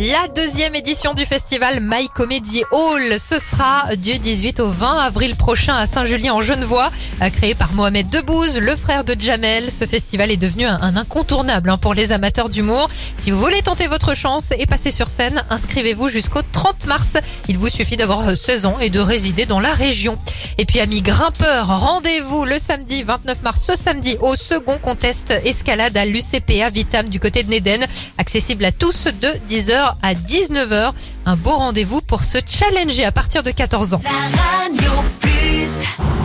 La deuxième édition du festival My Comedy Hall, ce sera du 18 au 20 avril prochain à Saint-Julien en Genevois, créé par Mohamed Debbouze, le frère de Jamel. Ce festival est devenu un incontournable pour les amateurs d'humour. Si vous voulez tenter votre chance et passer sur scène, inscrivez-vous jusqu'au 30 mars. Il vous suffit d'avoir 16 ans et de résider dans la région. Et puis amis grimpeurs, rendez-vous le samedi 29 mars, ce samedi, au second contest escalade à l'UCPA Vitam du côté de Néden, accessible à tous de 10h à 19h. Un beau rendez-vous pour se challenger à partir de 14 ans. La Radio Plus.